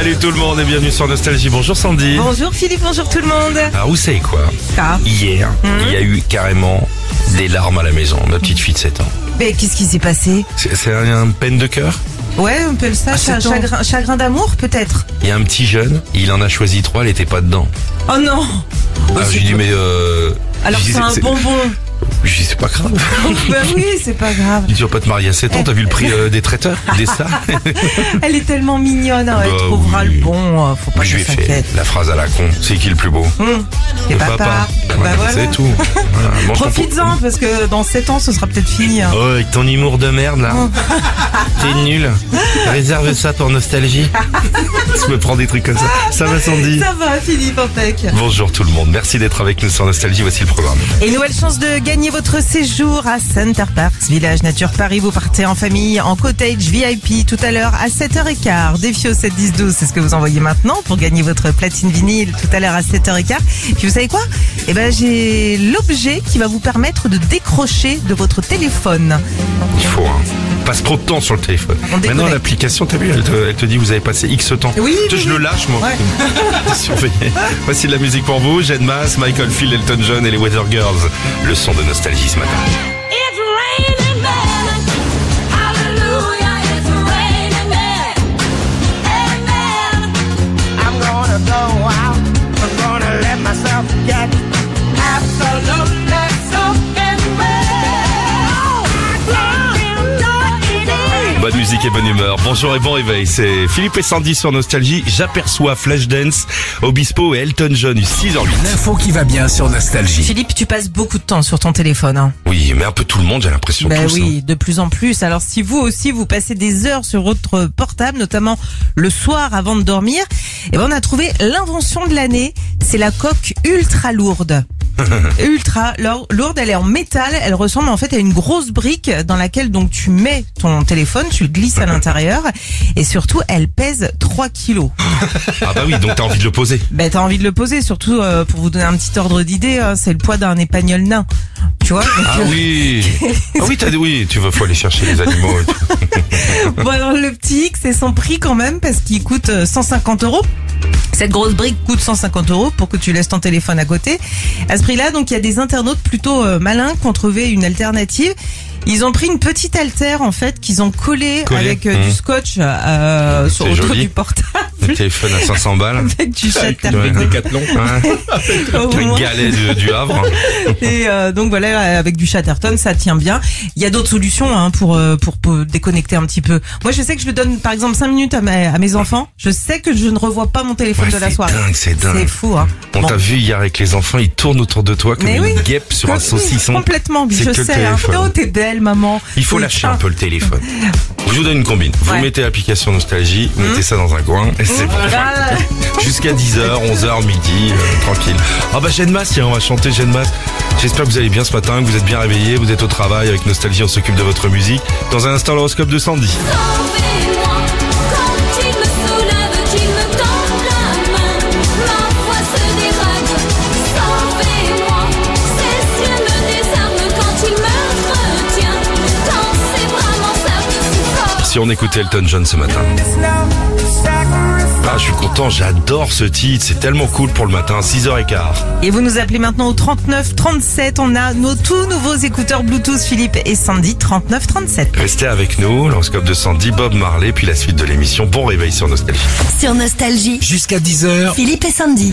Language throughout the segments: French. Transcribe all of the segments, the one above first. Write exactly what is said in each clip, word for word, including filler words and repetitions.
Salut tout le monde et bienvenue sur Nostalgie. Bonjour Sandy. Bonjour Philippe, bonjour tout le monde. Alors vous savez quoi? Ah. Hier, mmh. il y a eu carrément des larmes à la maison. Ma petite fille de sept ans. Mais qu'est-ce qui s'est passé? C'est, c'est un peine de cœur? Ouais, on peut le ça, Ah, chagrin, chagrin d'amour peut-être. Il y a un petit jeune, il en a choisi trois, elle était pas dedans. Oh non. Ah, je lui dis mais euh... Alors dis, c'est un c'est... bonbon. Je dis c'est pas grave. Bah oui, c'est pas grave. Tu vas pas te marier à sept ans, t'as vu le prix euh, des traiteurs, des stars? Elle est tellement mignonne, hein, elle bah, trouvera oui. le bon, faut pas Je lui ai qu'elle fait s'inquiète. la phrase à la con, c'est qui le plus beau? Mmh. Et Le papa. papa. Bah Voilà, voilà. c'est tout. Voilà, mange ton Profites-en parce que dans sept ans ce sera peut-être fini. Hein. pot. Oh, avec ton humour de merde là. T'es nul. Réserve ça pour Nostalgie. Tu me prends des trucs comme ça. Ça va Sandy? Ça va Philippe, impec. Bonjour tout le monde, merci d'être avec nous sur Nostalgie, voici le programme. Et nouvelle chance de gagner votre séjour à Center Parcs, Village Nature Paris. Vous partez en famille, en cottage V I P tout à l'heure à sept heures quinze. Défi au sept dix douze, c'est ce que vous envoyez maintenant pour gagner votre platine vinyle tout à l'heure à sept heures quinze. Puis vous savez quoi? Eh ben, j'ai l'objet qui va vous permettre de décrocher de votre téléphone. Il faut, hein. Passe trop de temps sur le téléphone. Maintenant l'application, t'as vu, elle te, elle te dit vous avez passé X temps. Oui, tu oui, je oui. le lâche moi. Ouais. Surveillez. Voici de la musique pour vous, Jane Mass, Michael Field, Elton John et les Weather Girls. Le son de Nostalgie ce matin. It's raining men. Hallelujah, it's raining men. Amen. I'm gonna go out. I'm gonna let myself get absolutely soaking wet. Bonne musique et bonne humeur. Bonjour et bon réveil. C'est Philippe et Sandy sur Nostalgie. J'aperçois Flashdance, Obispo et Elton John, six heures huit. L'info qui va bien sur Nostalgie. Philippe, tu passes beaucoup de temps sur ton téléphone. Hein. Oui, mais un peu tout le monde, j'ai l'impression. Ben tous, oui, hein. de plus en plus. Alors si vous aussi vous passez des heures sur votre portable, notamment le soir avant de dormir, eh ben on a trouvé l'invention de l'année. C'est la coque ultra lourde. Ultra lourde, elle est en métal, elle ressemble en fait à une grosse brique dans laquelle donc tu mets ton téléphone, tu le glisses à l'intérieur et surtout elle pèse trois kilos. Ah bah oui, donc t'as envie de le poser. Ben t'as envie de le poser, surtout euh, pour vous donner un petit ordre d'idée, hein, c'est le poids d'un épagnol nain. Tu vois? Donc, Ah oui. Ah oui, t'as oui, tu vas faut aller chercher les animaux. Bon alors le petit X c'est son prix quand même parce qu'il coûte cent cinquante euros. Cette grosse brique coûte cent cinquante euros pour que tu laisses ton téléphone à côté. À ce prix-là, donc il y a des internautes plutôt euh, malins qui ont trouvé une alternative. Ils ont pris une petite haltère en fait qu'ils ont collée Collé. avec euh, Mmh. du scotch euh, sur C'est autour joli. du portable. Le téléphone à cinq cents balles. Avec du chatterton. Ouais. Décathlon. Ouais. Au Un moins. galet du, du Havre. Et euh, donc voilà, avec du chatterton, ça tient bien. Il y a d'autres solutions hein, pour, euh, pour pour déconnecter un petit peu. Moi, je sais que je le donne par exemple cinq minutes à mes, à mes enfants. Je sais que je ne revois pas mon téléphone Ouais, de la c'est soirée. dingue, c'est dingue. C'est fou, hein. On Bon. t'a vu hier avec les enfants, ils tournent autour de toi comme Mais une oui. guêpe sur un Oui, saucisson. Complètement, C'est je que le sais. Hein. téléphone. Oh, t'es belle, maman. Il faut Oui, lâcher ah. un peu le téléphone. Je vous donne une combine. Vous Ouais. mettez l'application Nostalgie, vous mettez ça dans un coin et c'est bon. Ah, Jusqu'à dix heures, onze heures, midi, euh, tranquille. Ah bah Jane Mass, tiens, on va chanter Jane Mass. J'espère que vous allez bien ce matin, que vous êtes bien réveillés, vous êtes au travail avec Nostalgie, on s'occupe de votre musique. Dans un instant, l'horoscope de Sandy. Sauvez-moi quand il me soulève, qu'il me tend la main. Ma foi se dégrade. Sauvez-moi, ses yeux me désarment quand il me retient. Dans ses bras m'en servent si fort. Si on écoutait Elton John ce matin. Ah, je suis content, j'adore ce titre, c'est tellement cool pour le matin, six heures quinze. Et vous nous appelez maintenant au trente-neuf trente-sept. On a nos tout nouveaux écouteurs Bluetooth Philippe et Sandy, trente-neuf trente-sept. Restez avec nous, l'horoscope de Sandy, Bob Marley, puis la suite de l'émission. Bon réveil sur Nostalgie. Sur Nostalgie, Jusqu'à dix heures. Philippe et Sandy.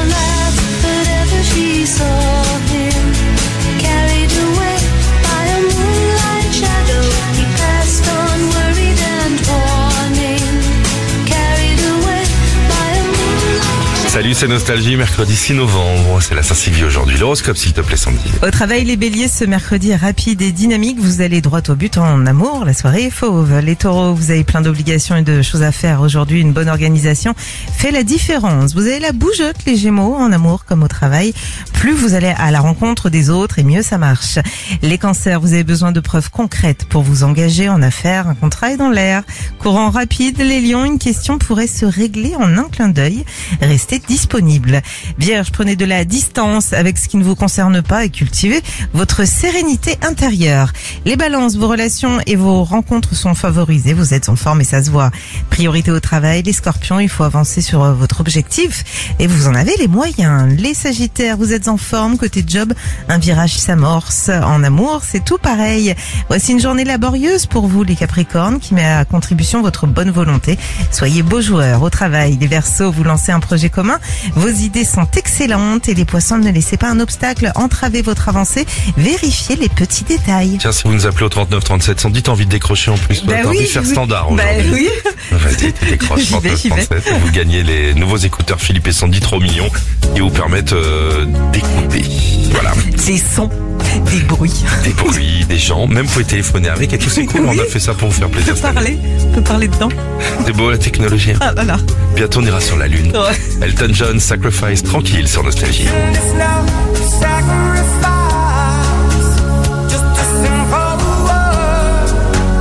Salut, c'est Nostalgie, mercredi six novembre, c'est la Saint-Sylvie aujourd'hui. L'horoscope s'il te plaît Sandy. Au travail, les béliers, ce mercredi est rapide et dynamique. Vous allez droit au but en amour. La soirée est fauve. Les taureaux, vous avez plein d'obligations et de choses à faire. Aujourd'hui, une bonne organisation fait la différence. Vous avez la bougeotte, les gémeaux, en amour comme au travail. Plus vous allez à la rencontre des autres et mieux ça marche. Les cancers, vous avez besoin de preuves concrètes pour vous engager en affaires. Un contrat est dans l'air. Courant rapide, les lions, une question pourrait se régler en un clin d'œil. Restez discrets. disponible. Vierge, prenez de la distance avec ce qui ne vous concerne pas et cultivez votre sérénité intérieure. Les balances, vos relations et vos rencontres sont favorisées, vous êtes en forme et ça se voit. Priorité au travail, les scorpions, il faut avancer sur votre objectif et vous en avez les moyens. Les sagittaires, vous êtes en forme, côté job, un virage s'amorce. En amour, c'est tout pareil. Voici une journée laborieuse pour vous les capricornes qui met à contribution votre bonne volonté. Soyez beaux joueurs au travail. Les Verseaux, vous lancez un projet commun, vos idées sont excellentes et les poissons, ne laissez pas un obstacle entraver votre avancée, vérifiez les petits détails. Tiens, si vous nous appelez au trente-neuf trente-sept, sans dit, t'as envie de décrocher en plus. Bah T'as oui, envie de faire oui. standard Bah aujourd'hui. oui. Vas-y, tu décroches J'y vais, trente-neuf j'y vais. trente-sept et vous gagnez les nouveaux écouteurs Philippe et Sandy trop mignons qui vous permettent euh, d'écouter. Voilà. Des sons, des bruits. Des bruits, des gens, même vous pouvez téléphoner avec et tout, c'est cool, Oui. on a fait ça pour vous faire On plaisir. peut parler, on peut parler dedans. C'est beau la technologie. Ah là là. Bientôt on ira sur la lune. Ouais. Elton John, Sacrifice, tranquille sur Nostalgie. It's now sacrifice, just a simple word.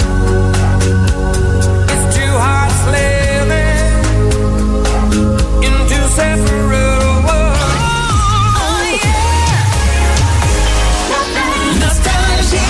It's two hearts living in two separate worlds. Oh yeah. Nostalgie.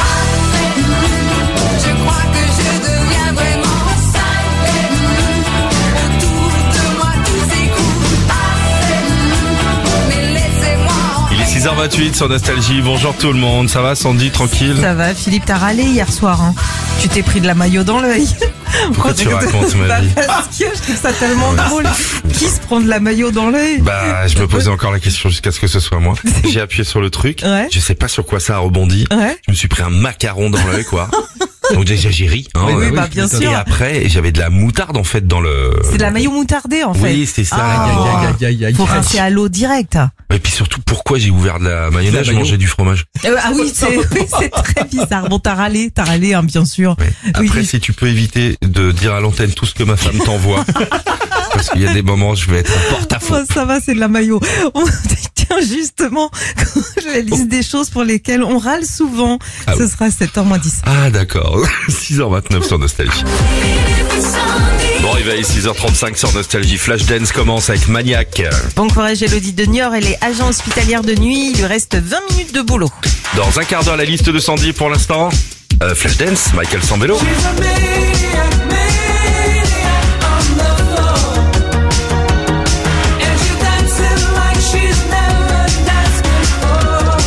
Je crois que je deviens vraiment sale. Autour de moi tout s'écoule. Mais laissez-moi. Il est six heures vingt-huit sur Nostalgie. Bonjour tout le monde, ça va Sandy, tranquille? Ça va, Philippe, t'as râlé hier soir. Hein. Tu t'es pris de la maillot dans l'œil. Pourquoi tu racontes ma Bah, vie? parce que je trouve ça tellement drôle. Qui se prend de la maillot dans l'œil? Bah, je me posais encore la question jusqu'à ce que ce soit moi. J'ai appuyé sur le truc. Ouais. Je sais pas sur quoi ça a rebondi. Ouais. Je me suis pris un macaron dans l'œil, quoi. Donc déjà j'ai ri. Hein, Oui, oui, euh, bah, bien sûr. Et après, j'avais de la moutarde en fait dans le. C'est de la maillot moutardée en fait. Oui, c'est ça. Ah. Aïe, aïe, aïe, aïe, aïe, Faut aïe. rincer à l'eau direct. Et puis surtout, pourquoi j'ai ouvert de la mayonnaise? La Je mayo. mangeais du fromage. Euh, ah oui, c'est oui, c'est très bizarre. Bon, t'as râlé, t'as râlé, hein, bien sûr. Ouais. Après, Oui. si tu peux éviter de dire à l'antenne tout ce que ma femme t'envoie. Parce qu'il y a des moments où je vais être en porte-à-faux. Oh, ça va, c'est de la maillot. On- Tiens, justement, la liste des choses pour lesquelles on râle souvent. Ah Ce oui. sera sept heures moins dix. Ah d'accord, six heures vingt-neuf sur Nostalgie. Bon réveil, six heures trente-cinq sur Nostalgie. Flashdance commence avec Maniac. Bon courage, Elodie de Niort. Elle est agent hospitalière de nuit. Il lui reste vingt minutes de boulot. Dans un quart d'heure, la liste de Sandy pour l'instant. Euh, Flashdance, Michael Sambello. She's a maniac, maniac on the floor. And she's dancing like she's never danced before.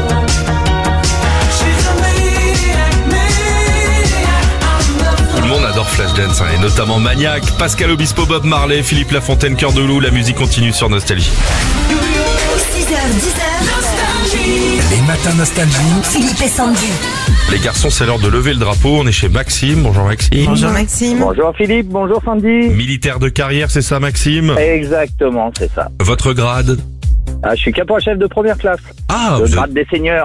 She's a maniac, maniac on the floor. Tout le monde adore Flashdance, hein, et notamment Maniac. Pascal Obispo, Bob Marley, Philippe Lafontaine, Cœur de Loup. La musique continue sur Nostalgie. six heures dix heures, Les matins Nostalgie. Philippe et Sandy. Les garçons, c'est l'heure de lever le drapeau. On est chez Maxime. Bonjour Maxime. Bonjour Maxime. Bonjour Philippe, bonjour Sandy. Militaire de carrière, c'est ça Maxime? Exactement, c'est ça. Votre grade? Ah, je suis caporal-chef de première classe, Ah, le vous grade des seigneurs.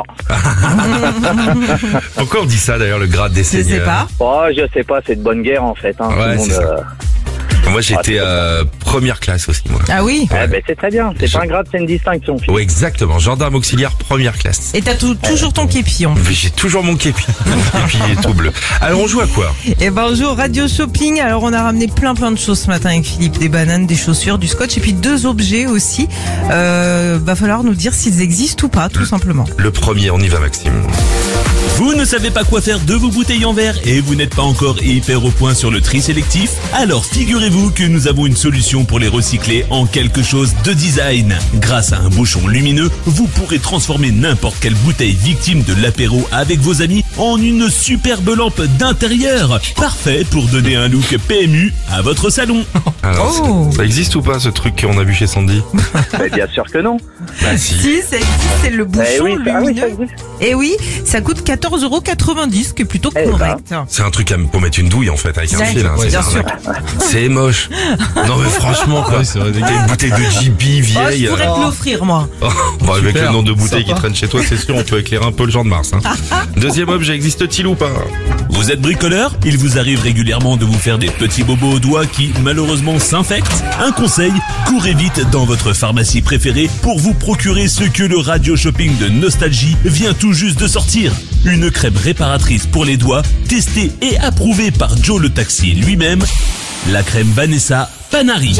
êtes- pourquoi on dit ça d'ailleurs, le grade des Je sais seigneurs? pas. Oh, je sais pas, c'est de bonne guerre en fait. Hein. Ouais, Tout le monde, c'est ça. euh, Moi j'étais euh, première classe aussi, moi. Ah oui. eh ben, c'est très bien. C'est Je- pas un grade, c'est une distinction. Philippe. Oui, exactement. Gendarme auxiliaire première classe. Et t'as tout- toujours ton képi. En J'ai toujours mon képi. Mon képi est tout bleu. Alors on joue à quoi? Et ben on joue au radio shopping. Alors on a ramené plein plein de choses ce matin avec Philippe, des bananes, des chaussures, du scotch et puis deux objets aussi. Euh, va falloir nous dire s'ils existent ou pas, tout simplement. Le premier, on y va Maxime. Vous ne savez pas quoi faire de vos bouteilles en verre et vous n'êtes pas encore hyper au point sur le tri sélectif? Alors figurez-vous que nous avons une solution pour les recycler en quelque chose de design. Grâce à un bouchon lumineux, vous pourrez transformer n'importe quelle bouteille victime de l'apéro avec vos amis en une superbe lampe d'intérieur. Parfait pour donner un look P M U à votre salon. Alors, Oh. ça, ça existe ou pas ce truc qu'on a vu chez Sandy? Mais bien sûr que non. Bah si. Si, ça existe, c'est le bouchon Eh oui, ça- ah oui, ça lumineux. existe. Et oui, ça coûte quatorze euros quatre-vingt-dix, ce qui est plutôt Eh ben. correct. C'est un truc à- pour mettre une douille en fait avec un C'est- fil. Hein, c'est bien ça. sûr. C'est moche. Non mais franchement quoi. Ouais, c'est vrai, Il y a une bouteille de J B Oh, vieille. je pourrais te l'offrir, moi. Oh, bon, avec Super, le nombre de bouteilles sympa. qui traînent chez toi, c'est sûr, on peut éclairer un peu le Jean de Mars. Hein. Deuxième objet, existe-t-il ou pas? Vous êtes bricoleur? Il vous arrive régulièrement de vous faire des petits bobos aux doigts qui malheureusement s'infectent? Un conseil, courez vite dans votre pharmacie préférée pour vous procurer ce que le radio shopping de Nostalgie vient tout juste de sortir. Une crème réparatrice pour les doigts, testée et approuvée par Joe le taxi lui-même. la crème Vanessa Panari.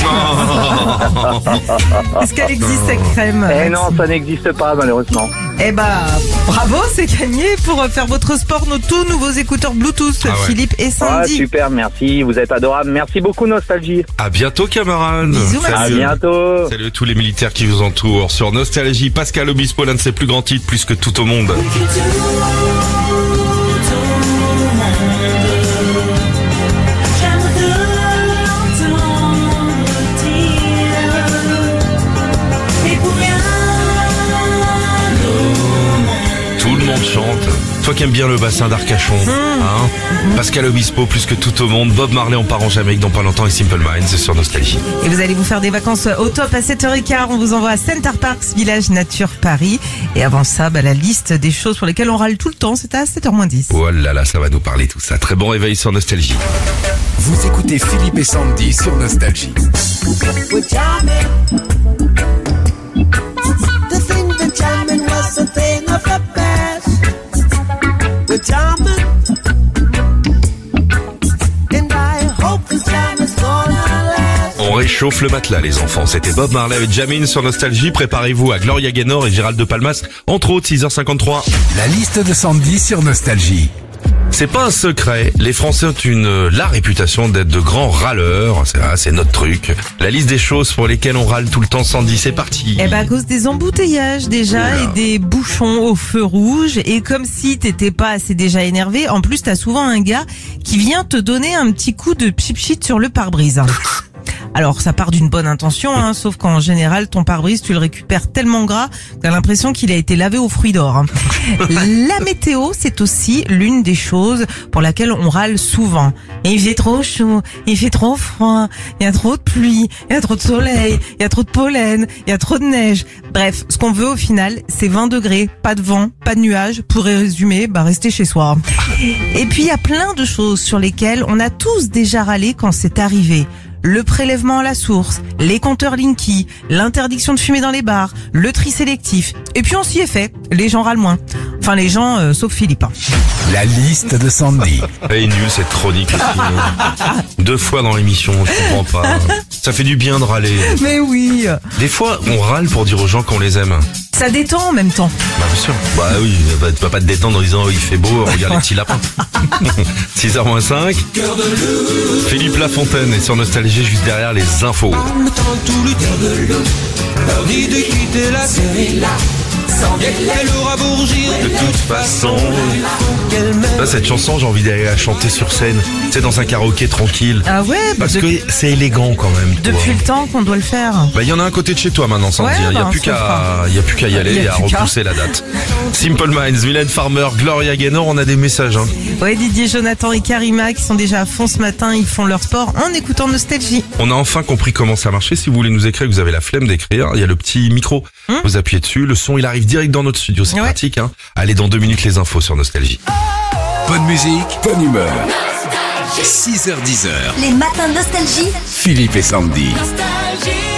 Est-ce qu'elle existe cette crème? Eh non, ça n'existe pas malheureusement. Eh bah, bravo, c'est gagné pour faire votre sport, nos tout nouveaux écouteurs Bluetooth, Ah ouais. Philippe et Ah, Sandy. super, merci, vous êtes adorables. Merci beaucoup Nostalgie. À bientôt, camarades. Bisous, À Salut. bientôt. Salut à tous les militaires qui vous entourent. Sur Nostalgie, Pascal Obispo, l'un de ses plus grands titres, plus que tout au monde. Tout le monde chante. Toi qui aimes bien le bassin d'Arcachon, hein Pascal Obispo, plus que tout au monde. Bob Marley, on part en Jamaïque dans pas longtemps et Simple Minds sur Nostalgie. Et vous allez vous faire des vacances au top à sept heures quinze. On vous envoie à Center Parks, Village Nature Paris. Et avant ça, bah, la liste des choses pour lesquelles on râle tout le temps, c'est à sept heures moins dix. Oh là là, ça va nous parler tout ça. Très bon réveil sur Nostalgie. Vous écoutez Philippe et Sandy sur Nostalgie. We're jamming. To think that jamming was a thing of the past. We're jamming. And I hope this jam is gonna last. On réchauffe le matelas, les enfants. C'était Bob Marley avec Jamine sur Nostalgie. Préparez-vous à Gloria Gaynor et Gérald de Palmas. Entre autres, six heures cinquante-trois. La liste de Sandy sur Nostalgie. C'est pas un secret, les Français ont une la réputation d'être de grands râleurs, c'est, ah, c'est notre truc. La liste des choses pour lesquelles on râle tout le temps, Sandy, c'est parti. Eh ben, à cause des embouteillages déjà Oula. et des bouchons au feu rouge. Et comme si t'étais pas assez déjà énervé, en plus t'as souvent un gars qui vient te donner un petit coup de pchit sur le pare-brise. Alors ça part d'une bonne intention, hein, sauf qu'en général ton pare-brise tu le récupères tellement gras que t'as l'impression qu'il a été lavé au fruit d'or. Hein. La météo, c'est aussi l'une des choses pour laquelle on râle souvent. Et il fait trop chaud, il fait trop froid, il y a trop de pluie, il y a trop de soleil, il y a trop de pollen, il y a trop de neige. Bref, ce qu'on veut au final, c'est vingt degrés, pas de vent, pas de nuages. Pour résumer, bah rester chez soi. Et puis il y a plein de choses sur lesquelles on a tous déjà râlé quand c'est arrivé. Le prélèvement à la source, les compteurs Linky, l'interdiction de fumer dans les bars, le tri sélectif. Et puis on s'y est fait, les gens râlent moins. Enfin les gens, euh, sauf Philippe. hein. La liste de Sandy. Elle est nulle cette chronique aussi. Deux fois dans l'émission, je comprends pas. Ça fait du bien de râler. Mais oui, Des fois, on râle pour dire aux gens qu'on les aime. ça détend en même temps. Bah bien sûr. Bah oui, bah, tu vas pas te détendre en disant oh, il fait beau, regarde les petits lapins. six heures moins cinq. Philippe Lafontaine est sur Nostalgie juste derrière les infos. Le temps tout le cœur de l'eau. L'heure dit de quitter la série là. Elle aura beau rougir De toute façon. qu'elle m'aime. Là, cette chanson, j'ai envie d'aller la chanter sur scène. Tu sais, dans un karaoké tranquille. Ah ouais, bah, Parce de- que c'est élégant quand même. toi. depuis le temps qu'on doit le faire. Bah, il y en a un côté de chez toi maintenant, Sandy. Ouais, Il y a bah, plus on se le qu'à, fera. il y a plus qu'à y aller Il y a et à plus qu'à. repousser la date. Simple Minds, Mylène Farmer, Gloria Gaynor, on a des messages, hein. Ouais, Didier, Jonathan et Karima qui sont déjà à fond ce matin, ils font leur sport en écoutant Nostalgie. On a enfin compris comment ça marchait. Si vous voulez nous écrire, vous avez la flemme d'écrire. Il y a le petit micro. Vous appuyez dessus. Le son, il arrive direct dans notre studio. C'est Ouais. pratique, hein. Allez, dans deux minutes, les infos sur Nostalgie. Bonne musique, bonne humeur. six heures dix heures. Les matins de Nostalgie. Philippe et Sandy. Nostalgie.